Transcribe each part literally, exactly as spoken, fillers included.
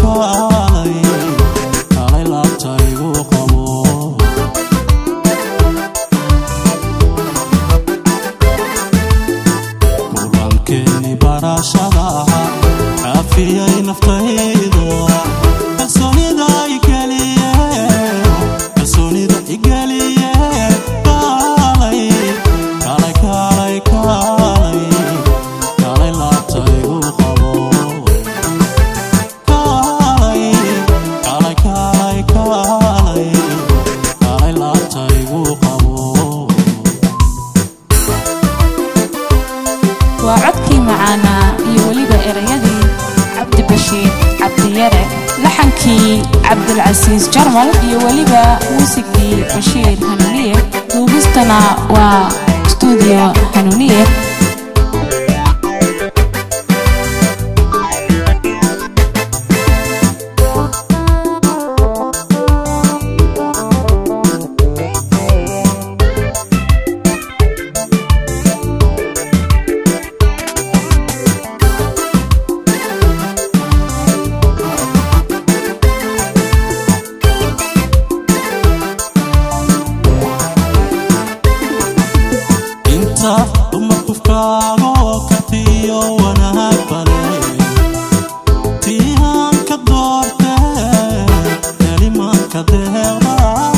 kaalay kaalay laabtaygu qabo kulankeeni barashada kaafiyay naftaydo kalsoonida igaliye kalsoonida igaliye kaalay kaalay kaalay kaalay kaalay laabtaygu qabo kaalay kaalay kaalay kaalay kaalay laabtaygu qabo وعدكي معانا يوليبا إريادي عبد بشير عبد يرى لحنكي عبد العزيز جرمل يوليبا موسيقي بشير هنونية دوبستنا واستوديو هنونية umaqufkaago katiyo wanaag baday tiihaan ka doorte kelimaanka deeqda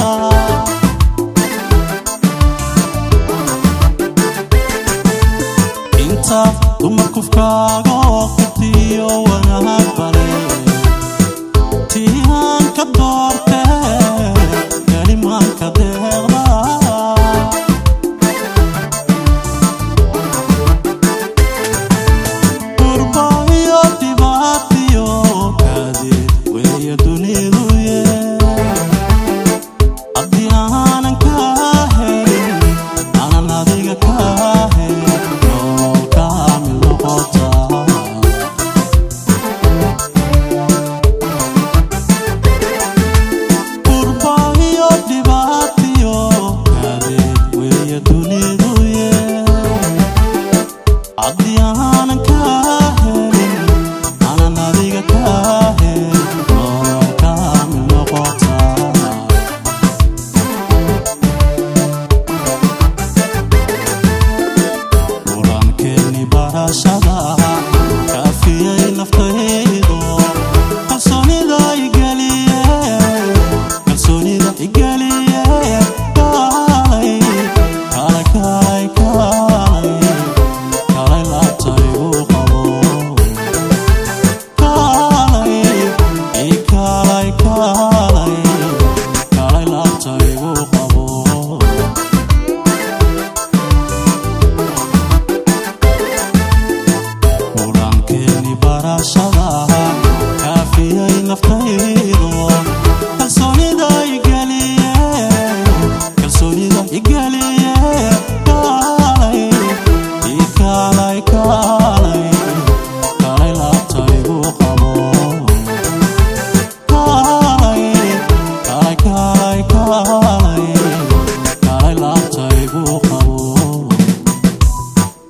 inta umaqufkaago katiyo wanaag baday tiihaan ka doorte kelimaanka deeqda kaafiyay naftaydo kalsoonida igaliye kalsoonida igaliye kaalay kaalay kaalay kaalay kaalay laabtaygu qabo kaalay kaalay kaalay kaalay laabtaygu qabo barashada kaafiyay naftaydo kalsoonida igaliye kalsoonida igaliye kaalay kaalay kaalay kaalay laabtaygu qabo kaalay kaalay kaalay kaalay kaalay laabtaygu qabo